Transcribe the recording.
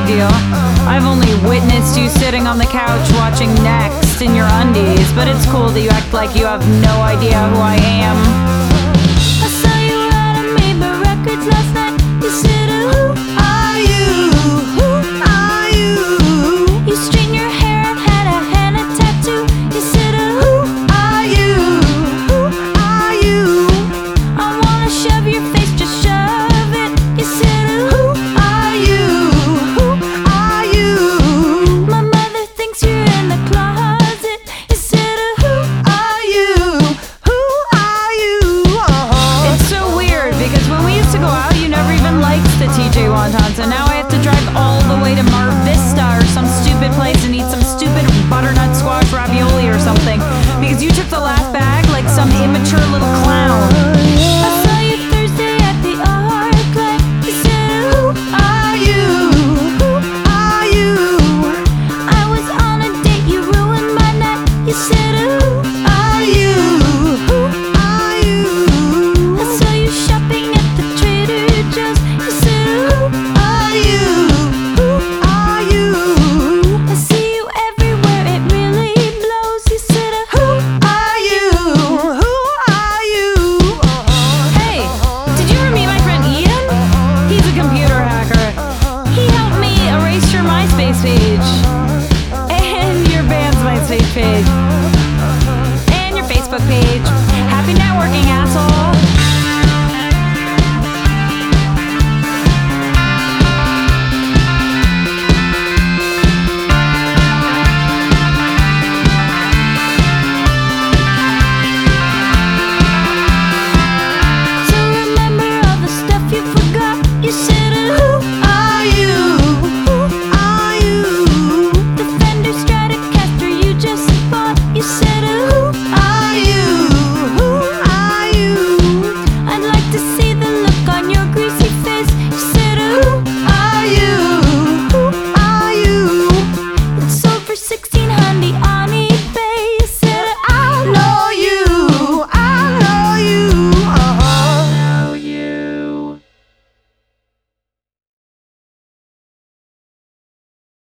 deal. I've only witnessed you sitting on the couch watching Next in your undies, but it's cool that you act like you have no idea who I am. I saw you at a Maybach Records last night. You said, who are you? Who are you? You straightened your hair and had a henna tattoo. You said, who are you? Who are you? I wanna shove your face, just shove it. You said, who are you? Who are you? My mother thinks you're in the closet. You said, who are you? Who are you? It's so weird because when we used to go out, you never even liked the TJ Wontons, and now I have to drive all the way to Mar Vista or some stupid place and eat some stupid butternut squash ravioli or something because you took the last bag like some immature little clown. I saw you Thursday at the ArcLight. You said, who are you? Who are you? I was on a date, you ruined my night. You said, who are you? Who are you? I saw you shopping at the Trader Joe's. You said, who are you? Who are you? I see you everywhere, it really blows. You said, who are you? Who are you? Hey, did you ever meet my friend Ian? He's a computer hacker. He helped me erase your MySpace page.